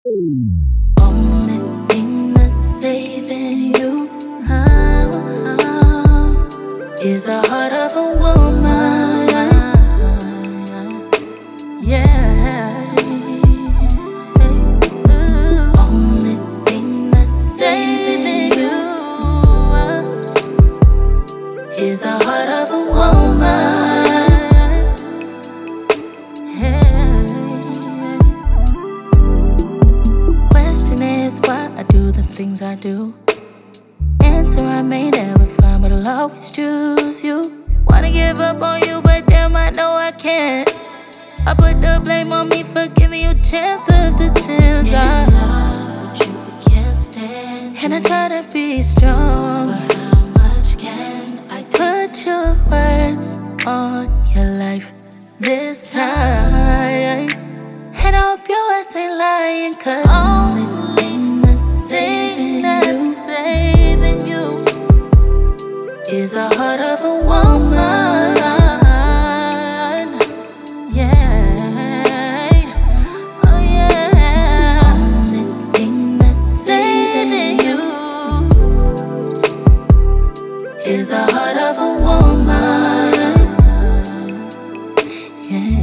Only thing that's saving you is the heart of a woman. Yeah. Only thing that's saving you is the heart of a woman. Question is why I do the things I do. Answer I may never find, but I'll always choose you. Wanna give up on you, but damn, I know I can't. I put the blame on me for giving you chance after chance. I love what you but can't stand. And I try to be strong, but how much can I put your words on your life this time? And I hope your ass ain't lying, 'cause only thing that's saving you is the heart of a woman. Yeah, oh yeah. Only thing that's saving you is the heart of a woman. Yeah,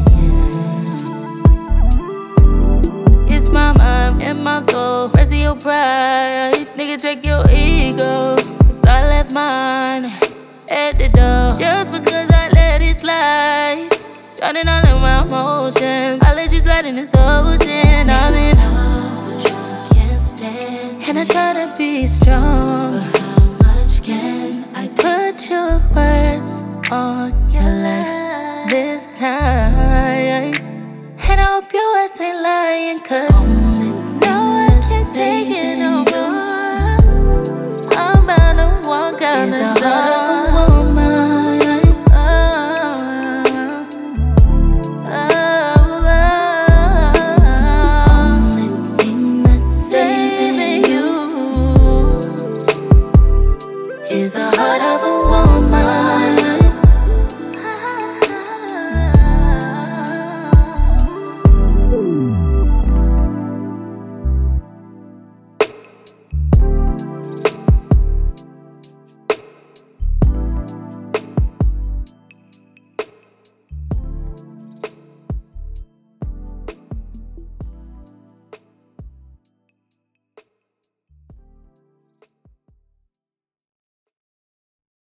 yeah. It's my mind and my soul. Rest of your pride, nigga, check your ego. 'Cause I left mine at the door just because I let it slide. Drowning all in my emotions, I let you slide in this ocean. I'm in love with you, can't stand. And I try to be strong, but how much can I put your words on your life this time? And I hope your ass ain't lying, 'cause